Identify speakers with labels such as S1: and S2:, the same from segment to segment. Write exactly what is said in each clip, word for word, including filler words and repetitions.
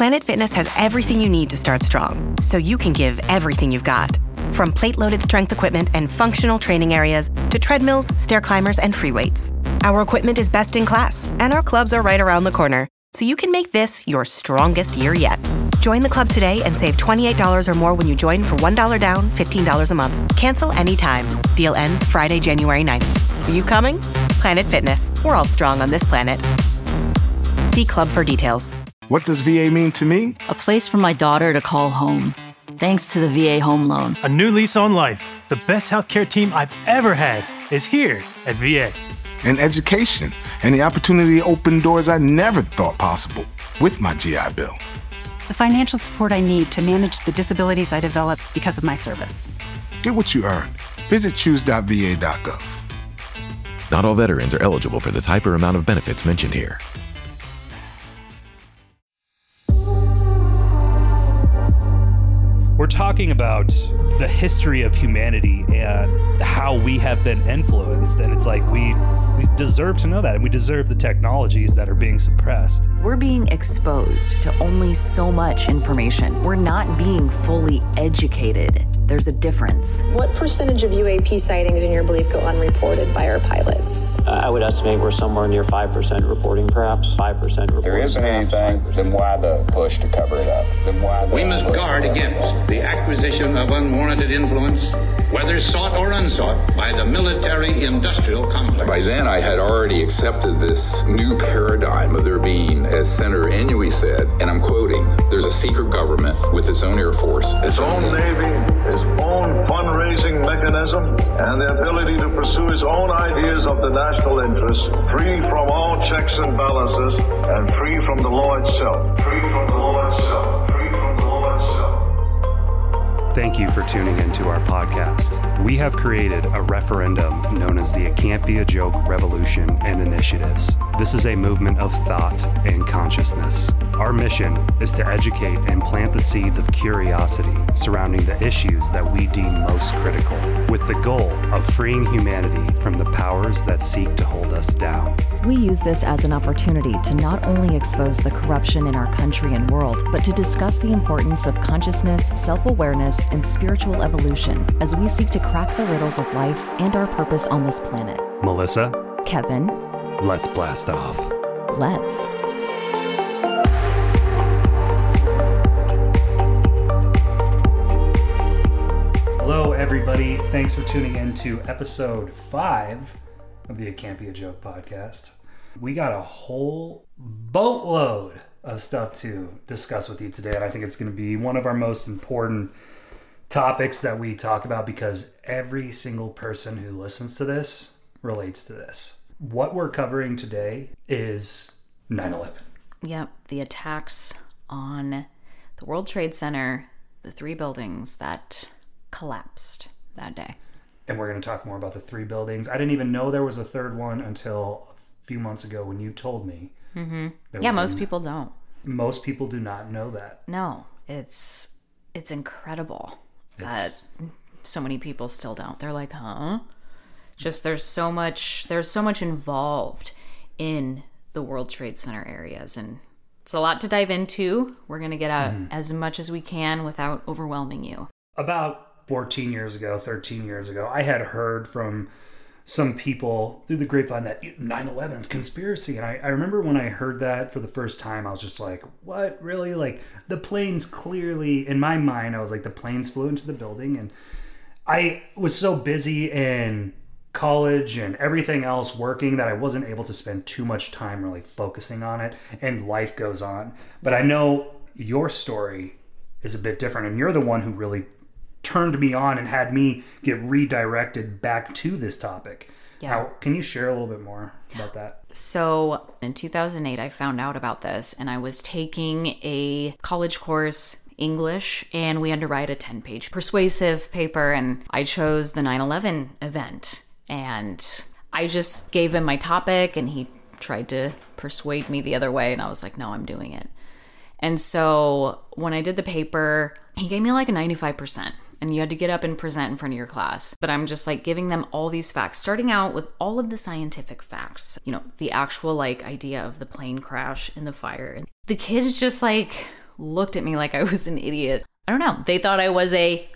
S1: Planet Fitness has everything you need to start strong, so you can give everything you've got. From plate-loaded strength equipment and functional training areas to treadmills, stair climbers, and free weights. Our equipment is best in class, and our clubs are right around the corner, so you can make this your strongest year yet. Join the club today and save twenty-eight dollars or more when you join for one dollar down, fifteen dollars a month. Cancel anytime. Deal ends Friday, January ninth. Are you coming? Planet Fitness. We're all strong on this planet. See club for details.
S2: What does V A mean to me?
S3: A place for my daughter to call home. Thanks to the V A Home Loan.
S4: A new lease on life. The best healthcare team I've ever had is here at V A.
S2: And education, and the opportunity to open doors I never thought possible with my G I Bill.
S5: The financial support I need to manage the disabilities I developed because of my service.
S2: Get what you earned. Visit choose dot v a dot gov.
S6: Not all veterans are eligible for the type or amount of benefits mentioned here.
S7: We're talking about the history of humanity and how we have been influenced. And it's like we, we deserve to know that, and we deserve the technologies that are being suppressed.
S8: We're being exposed to only so much information. We're not being fully educated. There's a difference.
S9: What percentage of U A P sightings, in your belief, go unreported by our pilots?
S10: Uh, I would estimate we're somewhere near five percent reporting, perhaps five percent reporting.
S11: If there isn't anything, then why the push to cover it up? Then why the
S12: We must guard against the acquisition of unwarranted influence, whether sought or unsought, by the military-industrial complex.
S13: By then, I had already accepted this new paradigm of there being, as Senator Inouye said, and I'm quoting, there's a secret government with its own Air Force,
S14: its own Navy, its own fundraising mechanism, and the ability to pursue his own ideas of the national interest, free from all checks and balances, and free from the law itself. Free from the law itself. Free from the law itself.
S7: Thank you for tuning into our podcast. We have created a referendum known as the It Can't Be a Joke Revolution and Initiatives. This is a movement of thought and consciousness. Our mission is to educate and plant the seeds of curiosity surrounding the issues that we deem most critical, with the goal of freeing humanity from the powers that seek to hold us down.
S8: We use this as an opportunity to not only expose the corruption in our country and world, but to discuss the importance of consciousness, self-awareness, and spiritual evolution as we seek to crack the riddles of life and our purpose on this planet.
S7: Melissa,
S8: Kevin,
S7: let's blast off.
S8: Let's.
S7: Hello, everybody. Thanks for tuning in to episode five of the It Can't Be a Joke podcast. We got a whole boatload of stuff to discuss with you today, and I think it's going to be one of our most important topics that we talk about because every single person who listens to this relates to this. What we're covering today is nine eleven.
S8: Yep, the attacks on the World Trade Center, the three buildings that collapsed that day.
S7: And we're going to talk more about the three buildings. I didn't even know there was a third one until a few months ago when you told me.
S8: Mm-hmm. Yeah, most a, people don't.
S7: Most people do not know that.
S8: No, it's it's incredible it's... that so many people still don't. They're like, huh? Just there's so much there's so much involved in the World Trade Center areas, and it's a lot to dive into. We're going to get out mm. as much as we can without overwhelming you.
S7: About fourteen years ago, thirteen years ago, I had heard from some people through the grapevine that nine eleven is conspiracy. And I, I remember when I heard that for the first time, I was just like, what? Really? Like, the planes clearly, in my mind, I was like, the planes flew into the building. And I was so busy in college and everything else working that I wasn't able to spend too much time really focusing on it. And life goes on. But I know your story is a bit different. And you're the one who really turned me on and had me get redirected back to this topic. Yeah. How, can you share a little bit more about that?
S8: So in two thousand eight, I found out about this, and I was taking a college course, English, and we had to write a ten-page persuasive paper, and I chose the nine eleven event. And I just gave him my topic, and he tried to persuade me the other way, and I was like, no, I'm doing it. And so when I did the paper, he gave me like a ninety-five percent. And you had to get up and present in front of your class. But I'm just like giving them all these facts, starting out with all of the scientific facts, you know, the actual like idea of the plane crash and the fire. And the kids just like looked at me like I was an idiot. I don't know. They thought I was a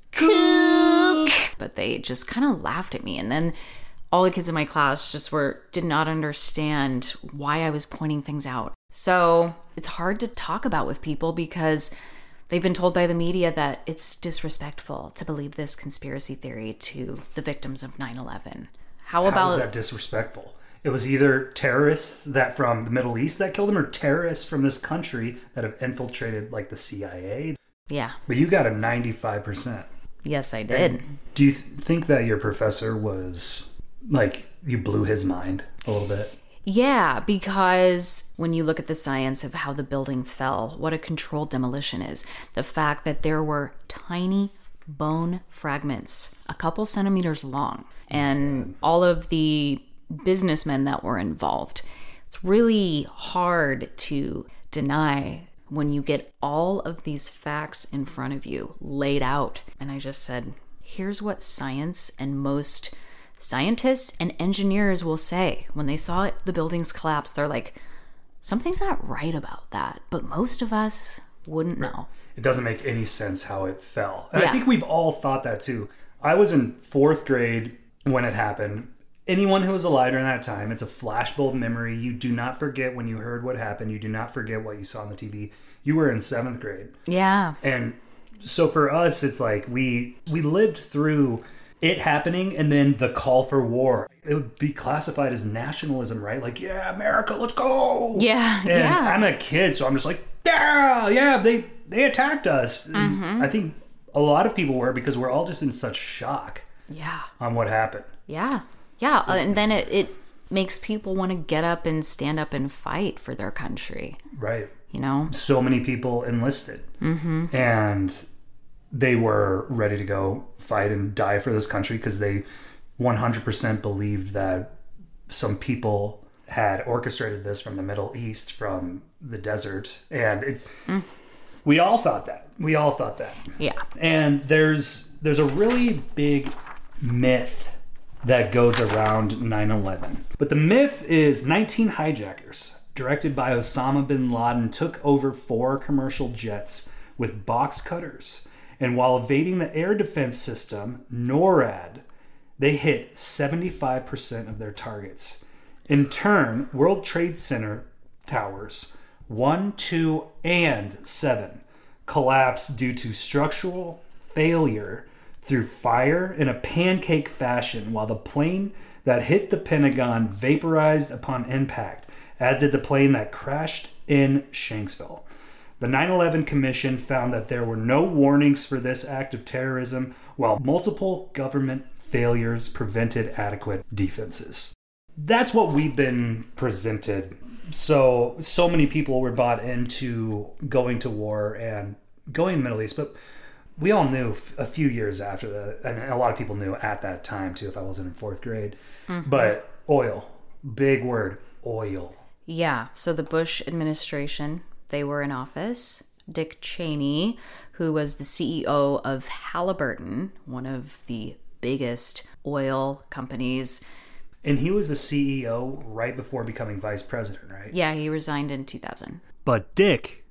S8: kook, but they just kind of laughed at me. And then all the kids in my class just were did not understand why I was pointing things out. So it's hard to talk about with people because they've been told by the media that it's disrespectful to believe this conspiracy theory to the victims of nine eleven. How about...
S7: How is that disrespectful? It was either terrorists that from the Middle East that killed them or terrorists from this country that have infiltrated like the C I A.
S8: Yeah.
S7: But you got a ninety-five percent.
S8: Yes, I did.
S7: And do you th- think that your professor was like, you blew his mind a little bit?
S8: Yeah, because when you look at the science of how the building fell, what a controlled demolition is, the fact that there were tiny bone fragments, a couple centimeters long, and all of the businessmen that were involved. It's really hard to deny when you get all of these facts in front of you laid out. And I just said, here's what science and most scientists and engineers will say when they saw it, the buildings collapse. They're like, something's not right about that. But most of us wouldn't know.
S7: It doesn't make any sense how it fell. And
S8: Yeah.
S7: I think we've all thought that too. I was in fourth grade when it happened. Anyone who was alive during that time, it's a flashbulb memory. You do not forget when you heard what happened. You do not forget what you saw on the T V. You were in seventh grade.
S8: Yeah.
S7: And so for us, it's like we we lived through it happening and then the call for war. It would be classified as nationalism, right? Like, yeah, America, let's go.
S8: Yeah,
S7: and
S8: yeah.
S7: I'm a kid, so I'm just like, yeah, yeah, they, they attacked us. And
S8: Mhm.
S7: I think a lot of people were because we're all just in such shock
S8: Yeah.
S7: on what happened.
S8: Yeah. Yeah. Uh, and then it, it makes people want to get up and stand up and fight for their country.
S7: Right.
S8: You know?
S7: So many people enlisted.
S8: Mm-hmm.
S7: And they were ready to go fight and die for this country because they one hundred percent believed that some people had orchestrated this from the Middle East, from the desert. And it,
S8: Mm.
S7: we all thought that. We all thought that.
S8: Yeah.
S7: And there's there's a really big myth that goes around nine eleven. But the myth is nineteen hijackers, directed by Osama bin Laden, took over four commercial jets with box cutters. And while evading the air defense system, NORAD, they hit seventy-five percent of their targets. In turn, World Trade Center towers one, two, and seven collapsed due to structural failure through fire in a pancake fashion, while the plane that hit the Pentagon vaporized upon impact, as did the plane that crashed in Shanksville. The nine eleven Commission found that there were no warnings for this act of terrorism, while multiple government failures prevented adequate defenses. That's what we've been presented. So, so many people were bought into going to war and going to the Middle East, but we all knew a few years after that, and a lot of people knew at that time too, if I wasn't in fourth grade,
S8: Mhm.
S7: but oil, big word, oil.
S8: Yeah. So the Bush administration, they were in office. Dick Cheney, who was the C E O of Halliburton, one of the biggest oil companies.
S7: And he was the C E O right before becoming vice president, right?
S8: Yeah, he resigned in two thousand.
S7: But Dick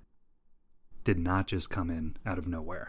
S7: did not just come in out of nowhere.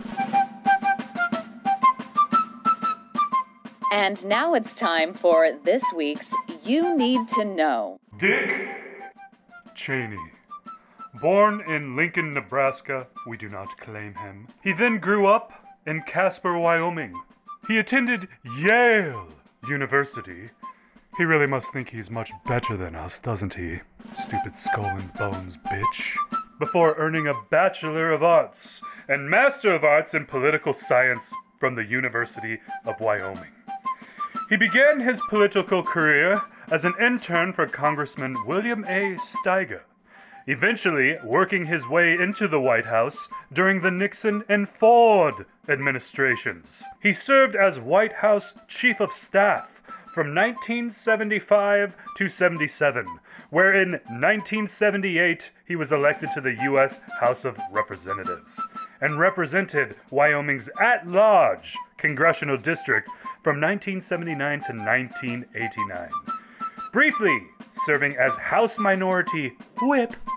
S15: And now it's time for this week's You Need to Know.
S16: Dick Cheney. Born in Lincoln, Nebraska, we do not claim him. He then grew up in Casper, Wyoming. He attended Yale University. He really must think he's much better than us, doesn't he? Stupid skull and bones, bitch. Before earning a Bachelor of Arts and Master of Arts in Political Science from the University of Wyoming. He began his political career as an intern for Congressman William A. Steiger, eventually working his way into the White House during the Nixon and Ford administrations. He served as White House Chief of Staff from nineteen seventy-five to seventy-seven, where in nineteen seventy-eight he was elected to the U S House of Representatives and represented Wyoming's at-large congressional district from nineteen seventy-nine to nineteen eighty-nine. Briefly serving as House Minority Whip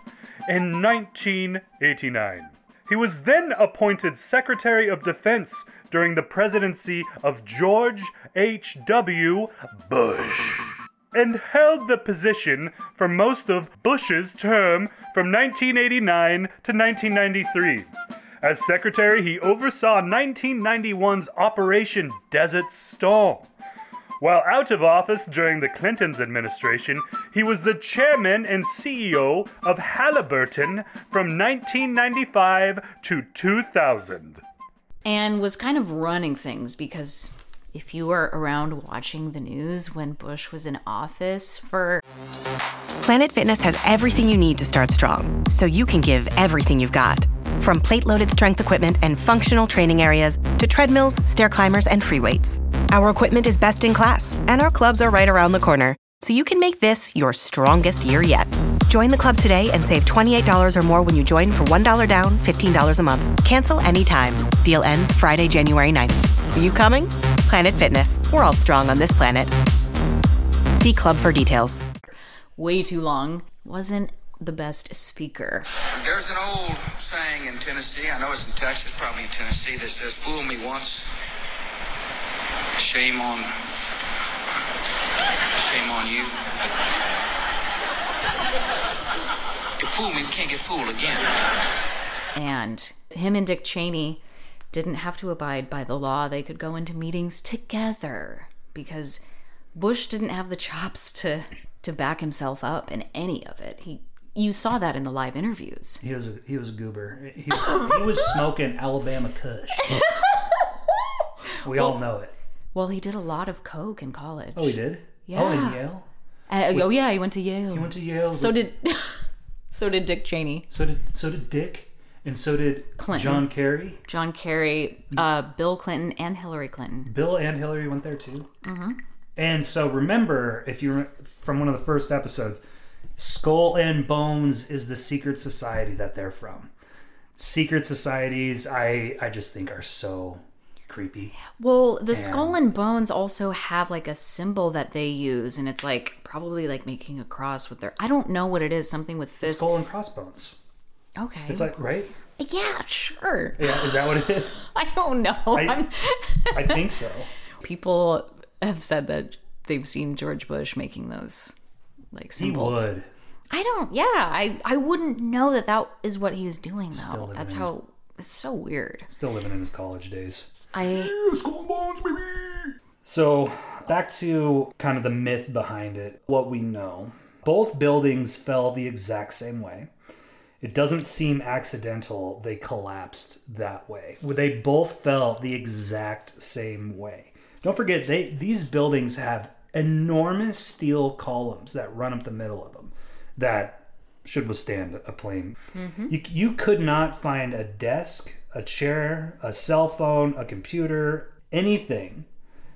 S16: in nineteen eighty-nine. He was then appointed Secretary of Defense during the presidency of George H W Bush, and held the position for most of Bush's term from nineteen eighty-nine to nineteen ninety-three. As secretary, he oversaw nineteen ninety-one's Operation Desert Storm. While out of office during the Clinton's administration, he was the chairman and C E O of Halliburton from nineteen ninety-five to two thousand.
S8: And was kind of running things, because if you were around watching the news when Bush was in office for...
S1: Planet Fitness has everything you need to start strong, so you can give everything you've got. From plate-loaded strength equipment and functional training areas to treadmills, stair climbers, and free weights. Our equipment is best in class, and our clubs are right around the corner, so you can make this your strongest year yet. Join the club today and save twenty-eight dollars or more when you join for one dollar down, fifteen dollars a month. Cancel anytime. Deal ends Friday, January ninth. Are you coming? Planet Fitness. We're all strong on this planet. See club for details.
S8: Way too long. Wasn't the best speaker.
S17: There's an old saying in Tennessee, I know it's in Texas, probably in Tennessee, that says, fool me once, shame on, shame on you. You fool me, you can't get fooled again.
S8: And him and Dick Cheney didn't have to abide by the law. They could go into meetings together because Bush didn't have the chops to to back himself up in any of it. He You saw that in the live interviews.
S7: He was a, he was a goober. He was, he was smoking Alabama Kush. We well, all know it.
S8: Well, he did a lot of coke in college.
S7: Oh, he did?
S8: Yeah.
S7: Oh, in Yale?
S8: Uh, with, oh, yeah, he went to Yale.
S7: He went to Yale.
S8: So
S7: with,
S8: did so did Dick Cheney.
S7: So did so did Dick, and so did
S8: Clinton.
S7: John Kerry.
S8: John Kerry, uh, Bill Clinton, and Hillary Clinton.
S7: Bill and Hillary went there too.
S8: Mm-hmm.
S7: And so remember, if you from one of the first episodes, Skull and Bones is the secret society that they're from. Secret societies, I I just think are so creepy.
S8: Well, the
S7: and,
S8: Skull and Bones also have like a symbol that they use, and it's like probably like making a cross with their, I don't know what it is, something with fists.
S7: Skull and crossbones.
S8: Okay.
S7: It's like, right?
S8: Yeah, sure.
S7: Yeah, is that what it is?
S8: I don't know.
S7: I, I think so.
S8: People have said that they've seen George Bush making those like symbols.
S7: He would.
S8: I don't, yeah, I, I wouldn't know that that is what he was doing, though. That's how, his, it's so weird.
S7: Still living in his college days.
S8: I...
S7: Yeah, Skull and Bones, baby! So, back to kind of the myth behind it, what we know. Both buildings fell the exact same way. It doesn't seem accidental they collapsed that way. They both fell the exact same way. Don't forget, they these buildings have enormous steel columns that run up the middle of them that should withstand a plane. Mm-hmm. You, you could not find a desk, a chair, a cell phone, a computer, anything.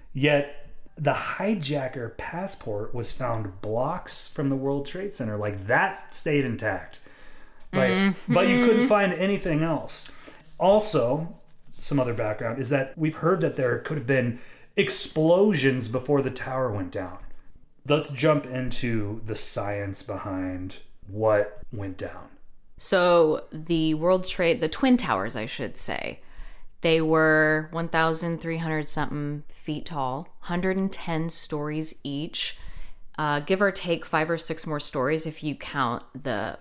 S7: Yet the hijacker passport was found blocks from the World Trade Center. Like, that stayed intact. Like, mm-hmm. But you couldn't find anything else. Also, some other background is that we've heard that there could have been explosions before the tower went down. Let's jump into the science behind what went down.
S8: So the World Trade, the Twin Towers, I should say, they were one thousand three hundred something feet tall, one hundred ten stories each, uh, give or take five or six more stories if you count the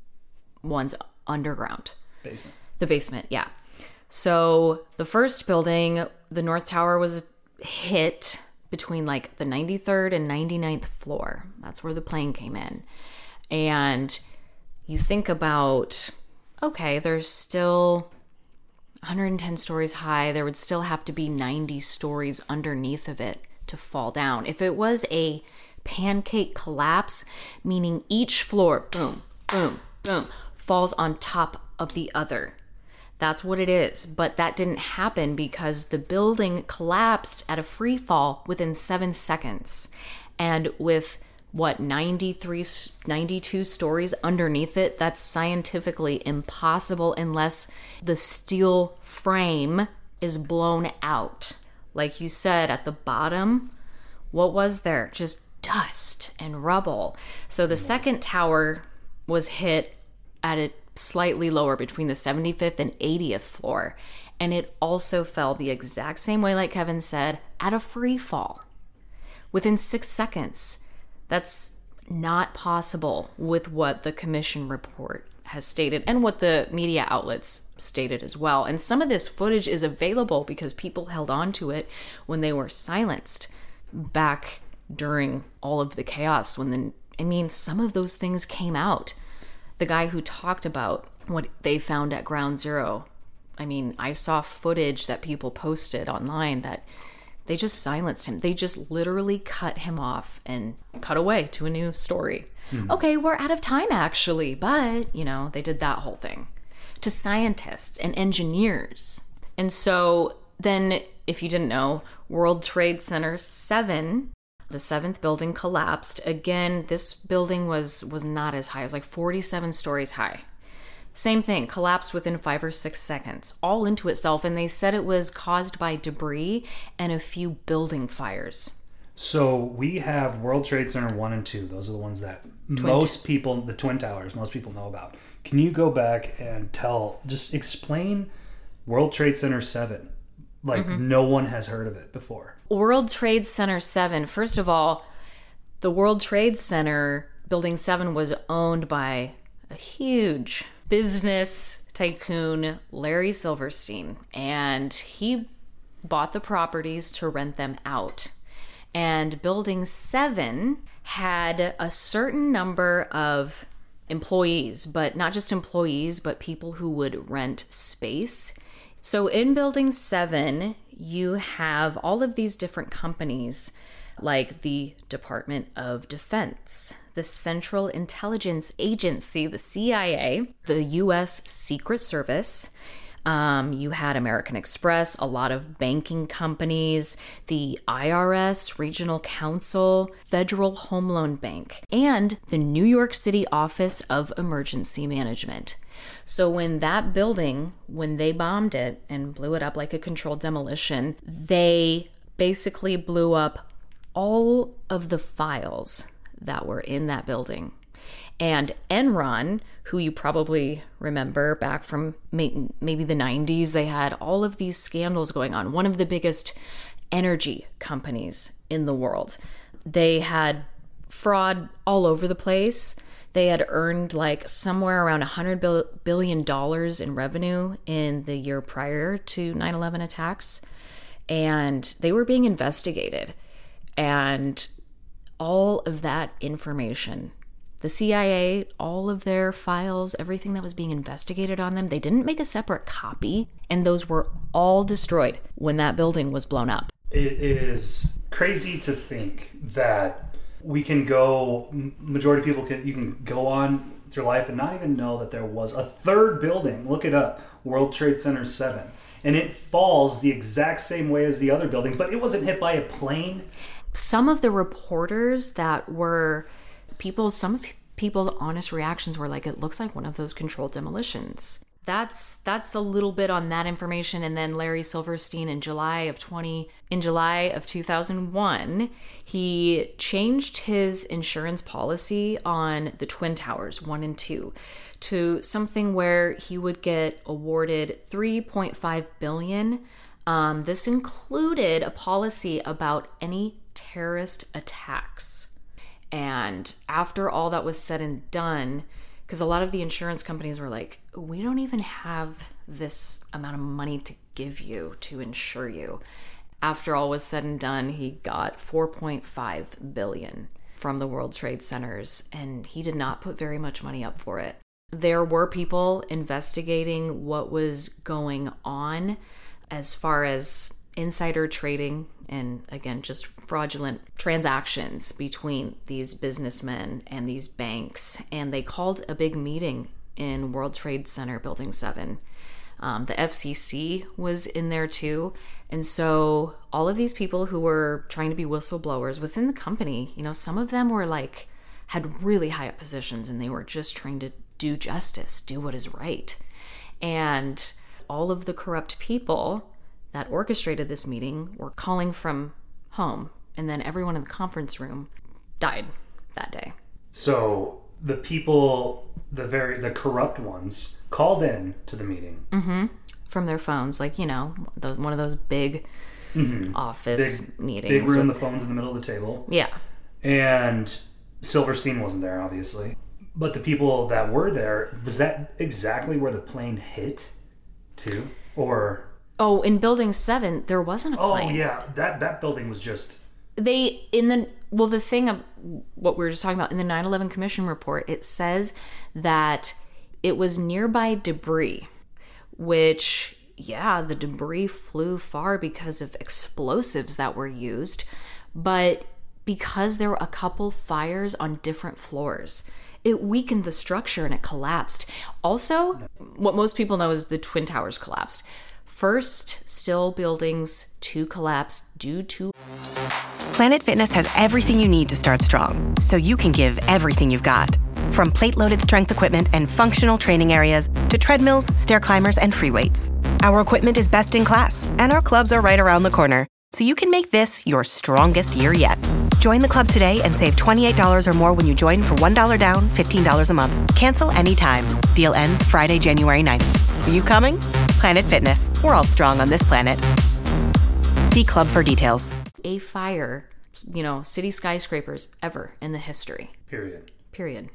S8: ones underground.
S7: Basement.
S8: The basement, yeah. So the first building, the North Tower, was hit between like the ninety-third and ninety-ninth floor. That's where the plane came in. And you think about, okay, there's still one hundred ten stories high. There would still have to be ninety stories underneath of it to fall down. If it was a pancake collapse, meaning each floor, boom, boom, boom, falls on top of the other. That's what it is. But that didn't happen because the building collapsed at a free fall within seven seconds. And with, what, ninety-three, ninety-two stories underneath it, that's scientifically impossible unless the steel frame is blown out. Like you said, at the bottom, what was there? Just dust and rubble. So the second tower was hit at a slightly lower between the seventy-fifth and eightieth floor. And it also fell the exact same way, like Kevin said, at a free fall within six seconds. That's not possible with what the commission report has stated and what the media outlets stated as well. And some of this footage is available because people held on to it when they were silenced back during all of the chaos. When the, I mean, some of those things came out. The guy who talked about what they found at Ground Zero, I mean, I saw footage that people posted online that they just silenced him. They just literally cut him off and cut away to a new story. Mm-hmm. Okay, we're out of time actually, but, you know, they did that whole thing to scientists and engineers. And so then, if you didn't know, World Trade Center seven, the seventh building collapsed. Again, this building was was not as high. It was like forty-seven stories high. Same thing, collapsed within five or six seconds, all into itself. And they said it was caused by debris and a few building fires.
S7: So we have World Trade Center one and two. Those are the ones that Twin most t- people, the Twin Towers, most people know about. Can you go back and tell, just explain World Trade Center seven? Like, mm-hmm. no one has heard of it before.
S8: World Trade Center seven, first of all, the World Trade Center Building seven was owned by a huge business tycoon, Larry Silverstein, and he bought the properties to rent them out. And Building seven had a certain number of employees, but not just employees, but people who would rent space. So in Building seven, you have all of these different companies like the Department of Defense, the Central Intelligence Agency, the C I A, the U S Secret Service. Um, you had American Express, a lot of banking companies, the I R S, Regional Counsel, Federal Home Loan Bank, and the New York City Office of Emergency Management. So when that building, when they bombed it and blew it up like a controlled demolition, they basically blew up all of the files that were in that building. And Enron, who you probably remember back from may- maybe the nineties, they had all of these scandals going on. One of the biggest energy companies in the world. They had fraud all over the place. They had earned like somewhere around one hundred billion dollars in revenue in the year prior to nine eleven attacks. And they were being investigated. And all of that information, the C I A, all of their files, everything that was being investigated on them, they didn't make a separate copy, and those were all destroyed when that building was blown up.
S7: It is crazy to think that we can go, majority of people can, you can go on through life and not even know that there was a third building. Look it up, World Trade Center seven. And it falls the exact same way as the other buildings, but it wasn't hit by a plane.
S8: Some of the reporters that were people, some of people's honest reactions were like, it looks like one of those controlled demolitions. That's that's a little bit on that information. And then Larry Silverstein in July of twenty in July of two thousand one, he changed his insurance policy on the Twin Towers one and two to something where he would get awarded three point five billion dollars. Um, this included a policy about any terrorist attacks. And after all that was said and done, because a lot of the insurance companies were like, we don't even have this amount of money to give you to insure you. After all was said and done, he got four point five billion dollars from the World Trade Centers, and he did not put very much money up for it. There were people investigating what was going on as far as insider trading and, again, just fraudulent transactions between these businessmen and these banks. And they called a big meeting in World Trade Center Building seven. Um, the F C C was in there too. And so all of these people who were trying to be whistleblowers within the company, you know, some of them were like, had really high up positions, and they were just trying to do justice, do what is right. And all of the corrupt people that orchestrated this meeting were calling from home, and then everyone in the conference room died that day.
S7: So the people, the very the corrupt ones, called in to the meeting.
S8: Mm-hmm. From their phones, like, you know, the, one of those big mm-hmm. office
S7: big,
S8: meetings.
S7: Big room,
S8: with,
S7: the phone's in the middle of the table.
S8: Yeah.
S7: And Silverstein wasn't there, obviously. But the people that were there, was that exactly where the plane hit, too? Or...
S8: Oh, in Building seven, there wasn't a plane.
S7: Oh, yeah. That, that building was just...
S8: They, in the... Well, the thing of what we were just talking about, in the nine eleven Commission report, it says that it was nearby debris, which, yeah, the debris flew far because of explosives that were used, but because there were a couple fires on different floors, it weakened the structure and it collapsed. Also, what most people know is the Twin Towers collapsed. First still buildings to collapse due to...
S1: Planet Fitness has everything you need to start strong, so you can give everything you've got. From plate-loaded strength equipment and functional training areas to treadmills, stair climbers, and free weights. Our equipment is best in class, and our clubs are right around the corner, so you can make this your strongest year yet. Join the club today and save twenty-eight dollars or more when you join for one dollar down, fifteen dollars a month. Cancel anytime. Deal ends Friday, January ninth. Are you coming? Planet Fitness. We're all strong on this planet. See club for details.
S8: A fire, you know, city skyscrapers ever in the history.
S7: Period.
S8: Period.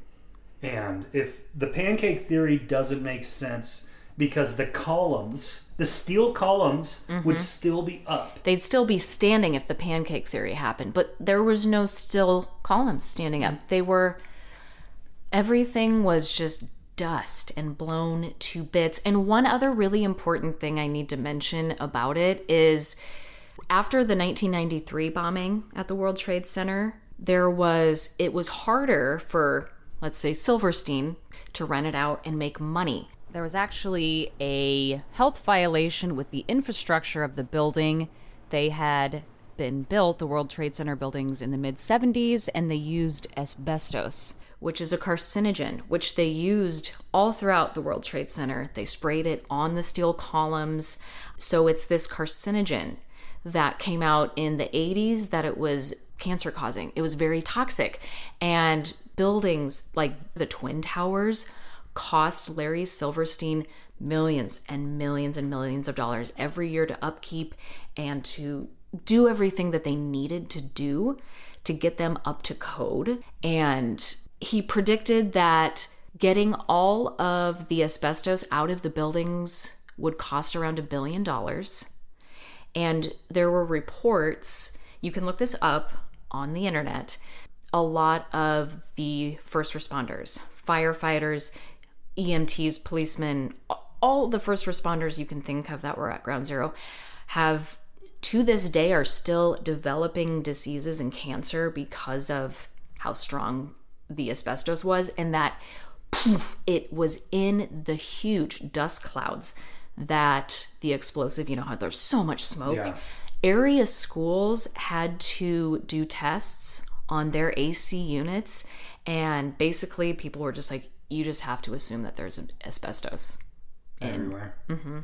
S7: And if the pancake theory doesn't make sense because the columns, the steel columns, mm-hmm. would still be up.
S8: They'd still be standing if the pancake theory happened, but there was no still columns standing up. They were, everything was just dust and blown to bits. And one other really important thing I need to mention about it is after the nineteen ninety-three bombing at the World Trade Center, there was, it was harder for, let's say, Silverstein to rent it out and make money. There was actually a health violation with the infrastructure of the building. They had been built, the World Trade Center buildings, in the mid seventies, and they used asbestos, which is a carcinogen, which they used all throughout the World Trade Center. They sprayed it on the steel columns. So it's this carcinogen that came out in the eighties that it was cancer causing. It was very toxic. And buildings like the Twin Towers cost Larry Silverstein millions and millions and millions of dollars every year to upkeep and to do everything that they needed to do to get them up to code. And he predicted that getting all of the asbestos out of the buildings would cost around a billion dollars. And there were reports, you can look this up on the internet, a lot of the first responders, firefighters, E M Ts, policemen, all the first responders you can think of that were at Ground Zero have, to this day, are still developing diseases and cancer because of how strong the asbestos was, and that poof, it was in the huge dust clouds that the explosive, you know how there's so much smoke. Yeah. Area schools had to do tests on their A C units, and basically people were just like, you just have to assume that there's asbestos
S7: everywhere.
S8: Mm-hmm.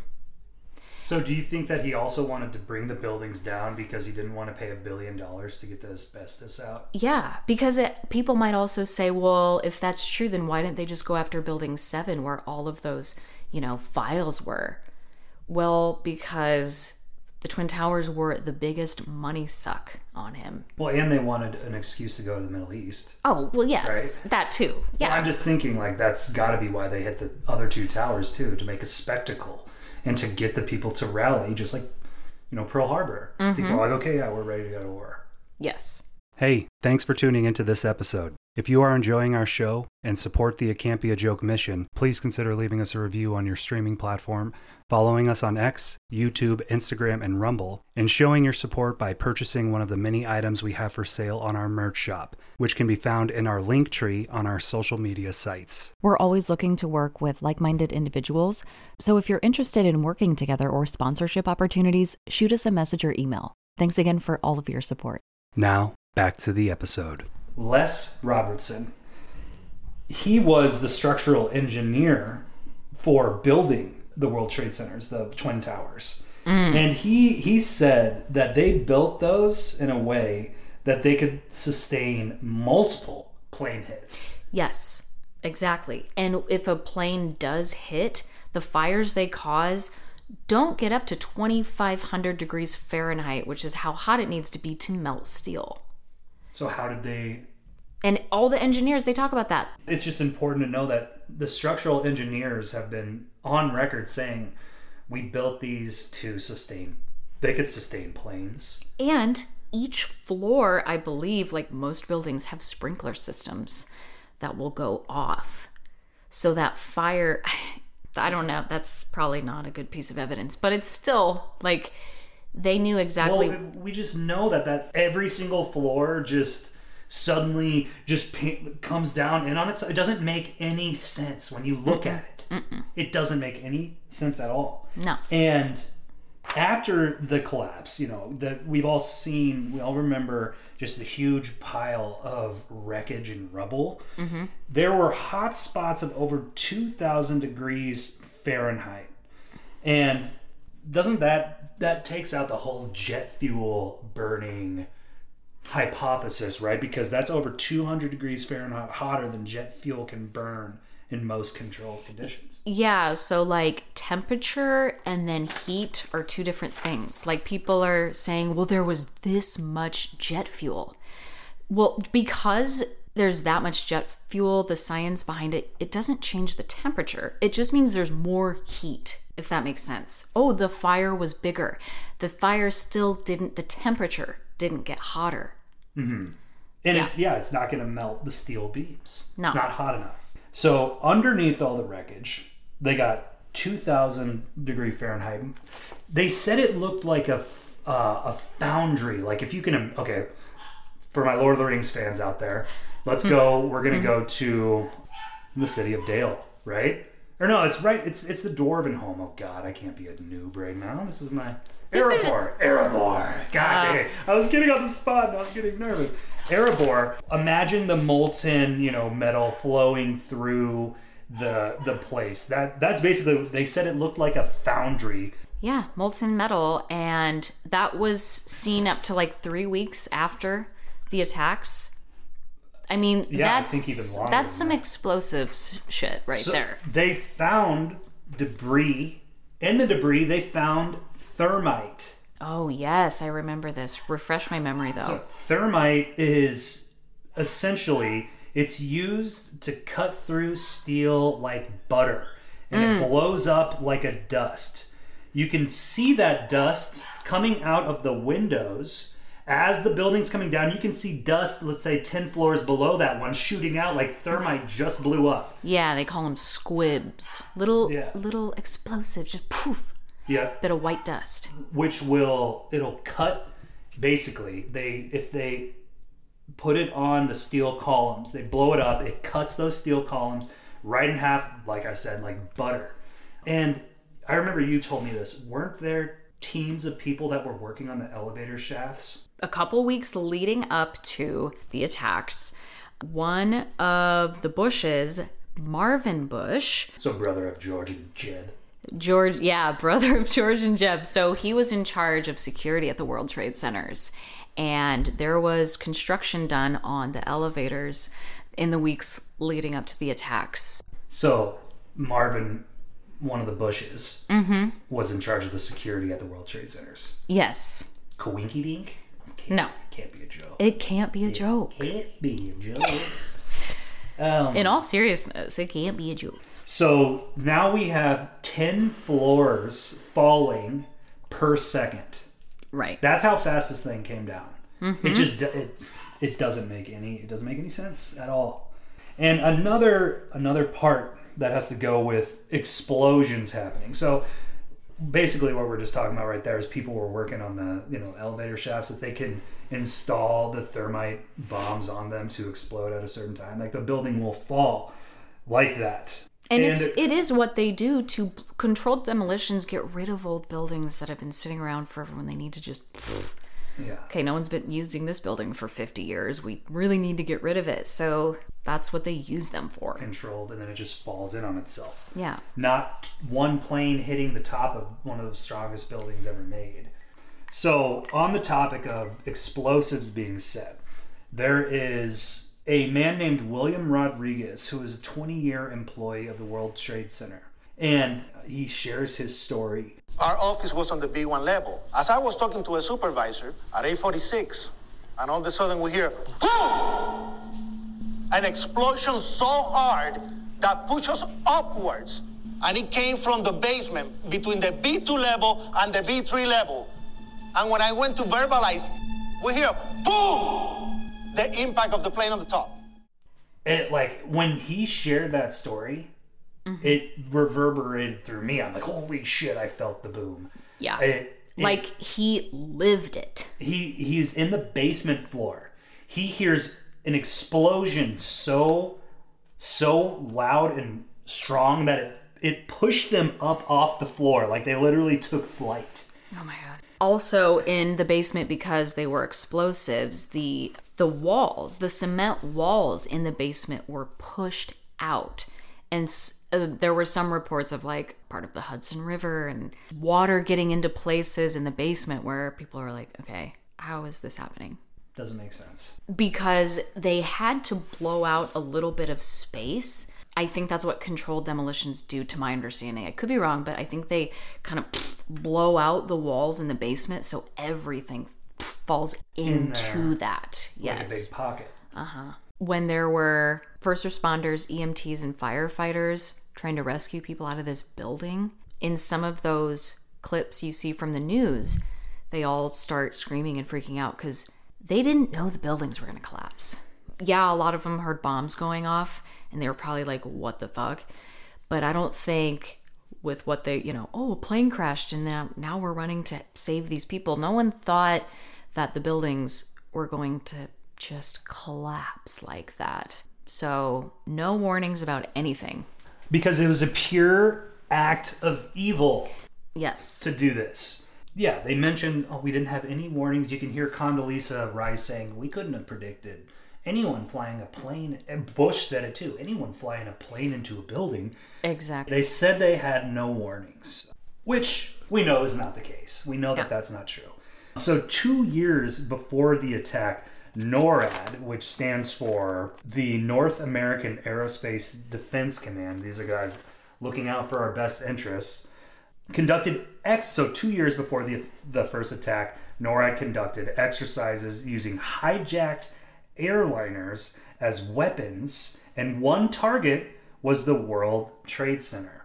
S7: So do you think that he also wanted to bring the buildings down because he didn't want to pay a billion dollars to get the asbestos out?
S8: Yeah, because it, people might also say, well, if that's true, then why didn't they just go after Building seven where all of those, you know, files were? Well, because the Twin Towers were the biggest money suck on him.
S7: Well, and they wanted an excuse to go to the Middle East.
S8: Oh, well, yes, right? That too. Yeah.
S7: Well, I'm just thinking, like, that's got to be why they hit the other two towers, too, to make a spectacle and to get the people to rally, just like, you know, Pearl Harbor. Mm-hmm. People are like, okay, yeah, we're ready to go to war.
S8: Yes.
S4: Hey, thanks for tuning into this episode. If you are enjoying our show and support the It Can't Be a Joke mission, please consider leaving us a review on your streaming platform, following us on X, YouTube, Instagram, and Rumble, and showing your support by purchasing one of the many items we have for sale on our merch shop, which can be found in our link tree on our social media sites.
S3: We're always looking to work with like-minded individuals, so if you're interested in working together or sponsorship opportunities, shoot us a message or email. Thanks again for all of your support.
S4: Now, back to the episode.
S7: Les Robertson, he was the structural engineer for building the World Trade Centers, the Twin Towers. Mm. And he he said that they built those in a way that they could sustain multiple plane hits.
S8: Yes. Exactly. And if a plane does hit, the fires they cause don't get up to twenty-five hundred degrees Fahrenheit, which is how hot it needs to be to melt steel.
S7: So how did they...
S8: And all the engineers, they talk about that.
S7: It's just important to know that the structural engineers have been on record saying we built these to sustain, they could sustain planes.
S8: And each floor, I believe, like most buildings, have sprinkler systems that will go off. So that fire, I don't know, that's probably not a good piece of evidence, but it's still like they knew exactly.
S7: Well, we just know that, that every single floor just suddenly just paint, comes down in on itself. It doesn't make any sense when you look Mm-mm. at it. Mm-mm. It doesn't make any sense at all.
S8: No.
S7: And after the collapse, you know, that we've all seen, we all remember just the huge pile of wreckage and rubble. Mm-hmm. There were hot spots of over two thousand degrees Fahrenheit. And doesn't that, that takes out the whole jet fuel burning hypothesis, right? Because that's over two hundred degrees Fahrenheit hotter than jet fuel can burn in most controlled conditions.
S8: Yeah, so like temperature and then heat are two different things. Like people are saying, well, there was this much jet fuel. Well, because there's that much jet fuel, the science behind it, it doesn't change the temperature. It just means there's more heat, if that makes sense. Oh, the fire was bigger. The fire still didn't, the temperature didn't get hotter.
S7: Mm-hmm. And yeah. it's, yeah, it's not going to melt the steel beams.
S8: No.
S7: It's not hot enough. So underneath all the wreckage, they got two thousand degree Fahrenheit. They said it looked like a, uh, a foundry. Like if you can, okay, for my Lord of the Rings fans out there, let's go, we're going to go to the city of Dale, right? Or no, it's right, it's it's the Dwarven home. Oh God, I can't be a noob right now. This is my, Erebor, is... Erebor. God uh, dang it. I was getting on the spot and I was getting nervous. Erebor, imagine the molten, you know, metal flowing through the the place. That that's basically, they said it looked like a foundry.
S8: Yeah, molten metal, and that was seen up to like three weeks after the attacks. I mean,
S7: yeah,
S8: that's
S7: I think even longer
S8: that's some
S7: that.
S8: explosive shit right
S7: so
S8: there.
S7: They found debris. In the debris, they found thermite.
S8: Oh, yes, I remember this. Refresh my memory, though.
S7: So thermite is essentially, it's used to cut through steel like butter, and mm. it blows up like a dust. You can see that dust coming out of the windows. As the building's coming down, you can see dust, let's say ten floors below that one, shooting out like thermite just blew up.
S8: Yeah, they call them squibs. Little,
S7: yeah.
S8: little explosive, just poof.
S7: Yeah.
S8: Bit of white dust.
S7: Which will, it'll cut, basically, they if they put it on the steel columns, they blow it up, it cuts those steel columns right in half, like I said, like butter. And I remember you told me this, weren't there teams of people that were working on the elevator shafts?
S8: A couple weeks leading up to the attacks, one of the Bushes, Marvin Bush.
S7: So brother of George and Jeb.
S8: George, yeah, brother of George and Jeb. So he was in charge of security at the World Trade Centers. And there was construction done on the elevators in the weeks leading up to the attacks.
S7: So Marvin, one of the Bushes,
S8: mm-hmm.
S7: was in charge of the security at the World Trade Centers.
S8: Yes.
S7: Coinky dink?
S8: No.
S7: It can't be a joke.
S8: It can't be a
S7: it
S8: joke.
S7: It can't be a joke. um,
S8: in all seriousness, it can't be a joke.
S7: So now we have ten floors falling per second.
S8: Right.
S7: That's how fast this thing came down.
S8: Mm-hmm.
S7: It just it it doesn't make any it doesn't make any sense at all. And another another part that has to go with explosions happening. So basically what we're just talking about right there is people were working on the, you know, elevator shafts that they can install the thermite bombs on them to explode at a certain time. Like the building will fall like that.
S8: And, and it's it, it is what they do to controlled demolitions, get rid of old buildings that have been sitting around forever when they need to just pfft.
S7: Yeah.
S8: Okay, no one's been using this building for fifty years. We really need to get rid of it. So that's what they use them for.
S7: Controlled, and then it just falls in on itself.
S8: Yeah.
S7: Not one plane hitting the top of one of the strongest buildings ever made. So on the topic of explosives being set, there is a man named William Rodriguez, who is a twenty-year employee of the World Trade Center. And he shares his story.
S18: Our office was on the B one level. As I was talking to a supervisor at eight forty-six, and all of a sudden we hear, boom! An explosion so hard that pushed us upwards. And it came from the basement between the B two level and the B three level. And when I went to verbalize, we hear, boom! The impact of the plane on the top.
S7: It, like, when he shared that story, mm-hmm. it reverberated through me. I'm like, holy shit, I felt the boom.
S8: Yeah.
S7: It, it,
S8: like, he lived it.
S7: He He's in the basement floor. He hears an explosion so, so loud and strong that it, it pushed them up off the floor. Like, they literally took flight.
S8: Oh, my God. Also, in the basement, because they were explosives, the the walls, the cement walls in the basement were pushed out. And uh, there were some reports of, like, part of the Hudson River and water getting into places in the basement where people are like, okay, how is this happening?
S7: Doesn't make sense.
S8: Because they had to blow out a little bit of space. I think that's what controlled demolitions do, to my understanding. I could be wrong, but I think they kind of blow out the walls in the basement so everything falls into in that. Yes.
S7: Like a big pocket.
S8: Uh-huh. When there were first responders, E M Ts, and firefighters trying to rescue people out of this building, in some of those clips you see from the news, they all start screaming and freaking out because they didn't know the buildings were going to collapse. Yeah, a lot of them heard bombs going off, and they were probably like, what the fuck? But I don't think with what they, you know, oh, a plane crashed, and now, now we're running to save these people. No one thought that the buildings were going to just collapse like that. So no warnings about anything.
S7: Because it was a pure act of evil.
S8: Yes.
S7: To do this. Yeah, they mentioned, oh, we didn't have any warnings. You can hear Condoleezza Rice saying, we couldn't have predicted anyone flying a plane. And Bush said it too. Anyone flying a plane into a building.
S8: Exactly.
S7: They said they had no warnings, which we know is not the case. We know
S8: yeah.
S7: that that's not true. So two years before the attack, NORAD, which stands for the North American Aerospace Defense Command, these are guys looking out for our best interests, conducted ex. So two years before the the first attack, NORAD conducted exercises using hijacked airliners as weapons, and one target was the World Trade Center.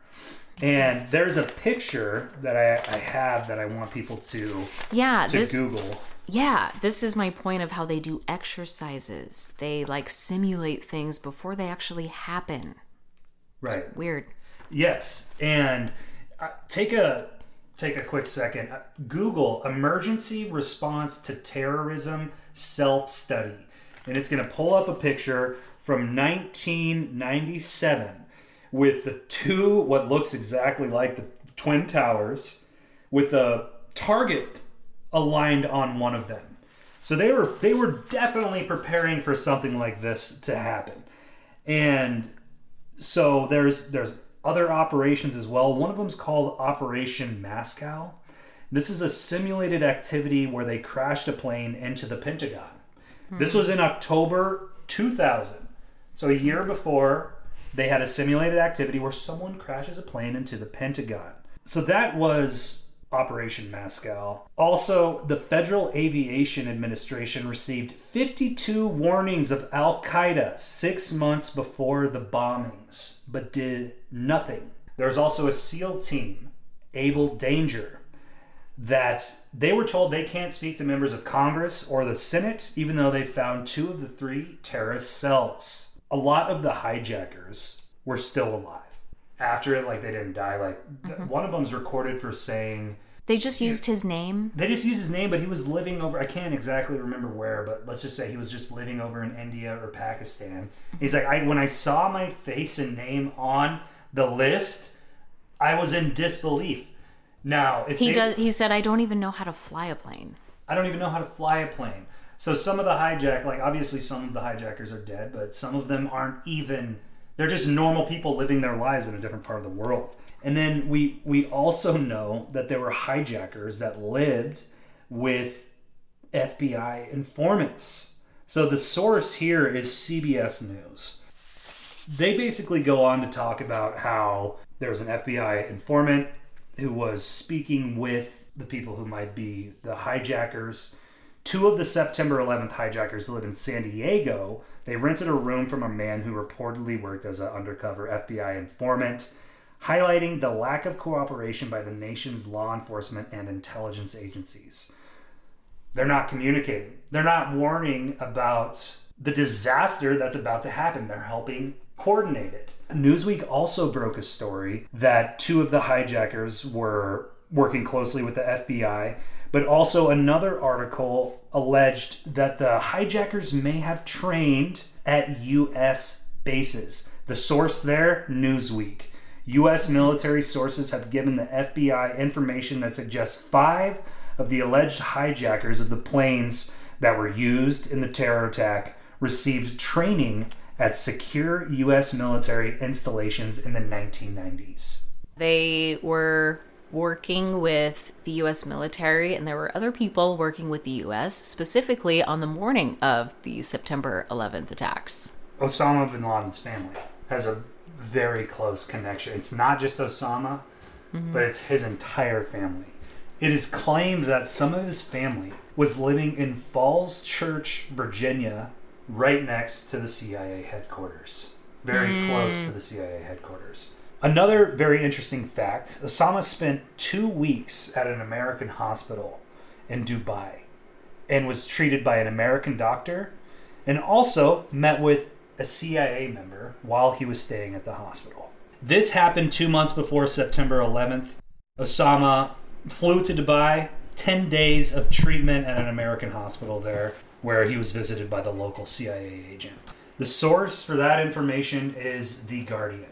S7: And there's a picture that I, I have that I want people to,
S8: yeah,
S7: to
S8: this,
S7: Google.
S8: Yeah, this is my point of how they do exercises. They like simulate things before they actually happen.
S7: Right.
S8: It's weird.
S7: Yes, and uh, take a take a quick second. Uh, Google emergency response to terrorism self-study, and it's going to pull up a picture from nineteen ninety-seven with the two, what looks exactly like the Twin Towers, with a target aligned on one of them. So they were they were definitely preparing for something like this to happen. And so there's there's other operations as well. One of them is called Operation Moscow. This is a simulated activity where they crashed a plane into the Pentagon. Hmm. This was in October two thousand. So a year before, they had a simulated activity where someone crashes a plane into the Pentagon. So that was Operation Moscow. Also, the Federal Aviation Administration received fifty-two warnings of Al-Qaeda six months before the bombings, but did nothing. There was also a SEAL team, Able Danger, that they were told they can't speak to members of Congress or the Senate, even though they found two of the three terrorist cells. A lot of the hijackers were still alive. After it, like, they didn't die. Like, mm-hmm. one of them's recorded for saying...
S8: They just used his name?
S7: They just used his name, but he was living over... I can't exactly remember where, but let's just say he was just living over in India or Pakistan. He's like, I when I saw my face and name on the list, I was in disbelief. Now, if
S8: he
S7: they,
S8: does, he said, I don't even know how to fly a plane.
S7: I don't even know how to fly a plane. So some of the hijack, like, obviously some of the hijackers are dead, but some of them aren't even... They're just normal people living their lives in a different part of the world. And then we we also know that there were hijackers that lived with F B I informants. So the source here is C B S News. They basically go on to talk about how there was an F B I informant who was speaking with the people who might be the hijackers. Two of the September eleventh hijackers live in San Diego. They rented a room from a man who reportedly worked as an undercover F B I informant, highlighting the lack of cooperation by the nation's law enforcement and intelligence agencies. They're not communicating. They're not warning about the disaster that's about to happen. They're helping coordinate it. Newsweek also broke a story that two of the hijackers were working closely with the F B I, but also another article alleged that the hijackers may have trained at U S bases. The source there, Newsweek. U S military sources have given the F B I information that suggests five of the alleged hijackers of the planes that were used in the terror attack received training at secure U S military installations in the nineteen nineties.
S8: They were working with the U S military, and there were other people working with the U S, specifically on the morning of the September eleventh attacks.
S7: Osama bin Laden's family has a very close connection. It's not just Osama, mm-hmm. but it's his entire family. It is claimed that some of his family was living in Falls Church, Virginia, right next to the C I A headquarters. Very mm. close to the C I A headquarters. Another very interesting fact, Osama spent two weeks at an American hospital in Dubai and was treated by an American doctor, and also met with a C I A member while he was staying at the hospital. This happened two months before September eleventh. Osama flew to Dubai, ten days of treatment at an American hospital there, where he was visited by the local C I A agent. The source for that information is The Guardian.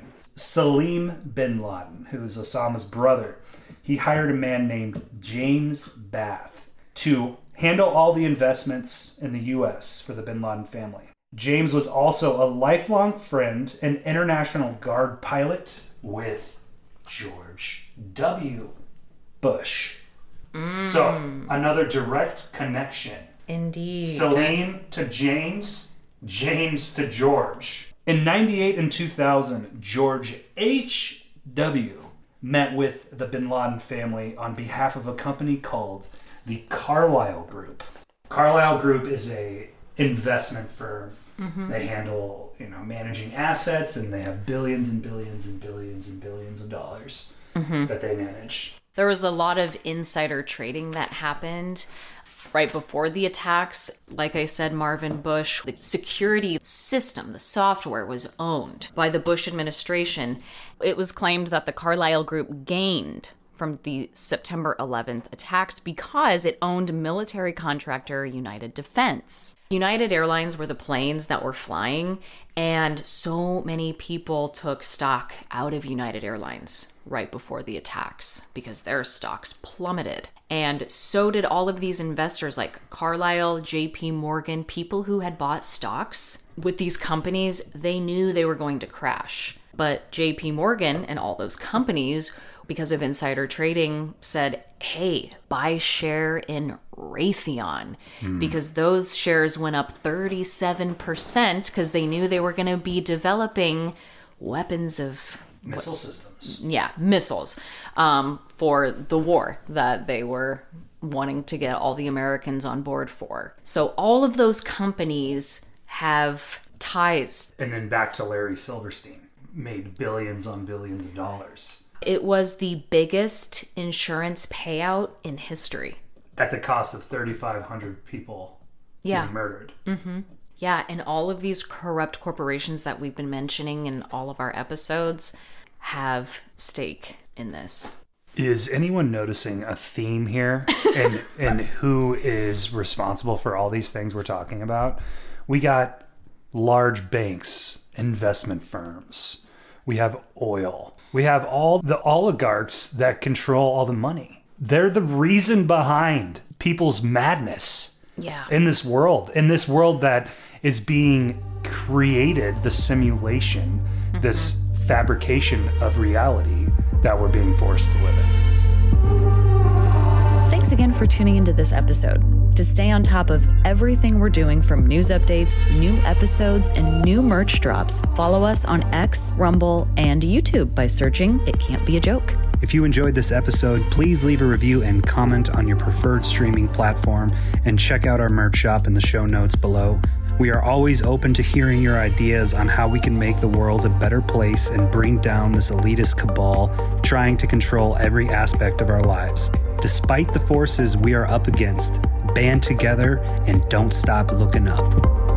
S7: Salim bin Laden, who is Osama's brother, he hired a man named James Bath to handle all the investments in the U S for the bin Laden family. James was also a lifelong friend and International Guard pilot with George W. Bush. Mm. So, another direct connection.
S8: Indeed.
S7: Salim to James, James to George. In ninety-eight and two thousand, George H W met with the bin Laden family on behalf of a company called the Carlyle Group. Carlyle Group is a investment firm. Mm-hmm. They handle, you know, managing assets, and they have billions and billions and billions and billions of dollars mm-hmm. that they manage.
S8: There was a lot of insider trading that happened right before the attacks. Like I said, Marvin Bush, the security system, the software was owned by the Bush administration. It was claimed that the Carlyle Group gained from the September eleventh attacks because it owned military contractor United Defense. United Airlines were the planes that were flying, and so many people took stock out of United Airlines right before the attacks because their stocks plummeted. And so did all of these investors like Carlyle, J P Morgan, people who had bought stocks with these companies. They knew they were going to crash. But J P Morgan and all those companies, because of insider trading, said, hey, buy share in Raytheon, mm. because those shares went up thirty-seven percent because they knew they were going to be developing weapons of...
S7: Missile what, systems.
S8: Yeah, missiles um, for the war that they were wanting to get all the Americans on board for. So all of those companies have ties.
S7: And then back to Larry Silverstein, made billions on billions of dollars.
S8: It was the biggest insurance payout in history.
S7: At the cost of thirty-five hundred people
S8: yeah.
S7: being murdered.
S8: Mm-hmm. Yeah, and all of these corrupt corporations that we've been mentioning in all of our episodes have stake in this.
S7: Is anyone noticing a theme here and and who is responsible for all these things we're talking about? We got large banks, investment firms. We have oil. We have all the oligarchs that control all the money. They're the reason behind people's madness
S8: yeah.
S7: in this world, in this world that is being created, the simulation, mm-hmm. this fabrication of reality that we're being forced to live in.
S8: Thanks again for
S15: for tuning into this episode. To stay on top of everything we're doing, from news updates, new episodes, and new merch drops, follow us on X, Rumble, and YouTube by searching It Can't Be a Joke.
S4: If you enjoyed this episode, please leave a review and comment on your preferred streaming platform, and check out our merch shop in the show notes below. We are always open to hearing your ideas on how we can make the world a better place and bring down this elitist cabal trying to control every aspect of our lives. Despite the forces we are up against, band together and don't stop looking up.